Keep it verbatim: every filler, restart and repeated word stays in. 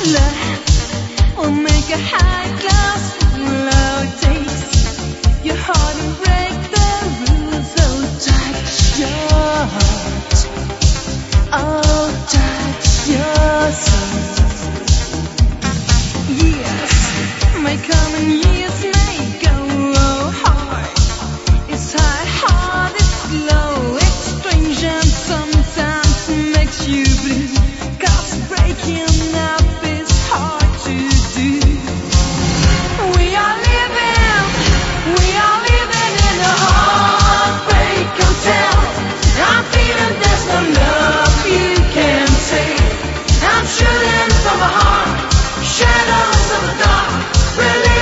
love will make a high class low taste. Your heart will break the rules. Oh, touch your heart. Oh, touch your soul. Yes, my common years may go hard. It's high, hard, it's low, it's strange and sometimes makes you blue. 'Cause breaking up is hard to do. We are living, we are living in a heartbreak hotel. I'm feeling there's no love you can take. I'm shooting from a heart, shadows of the dark. Really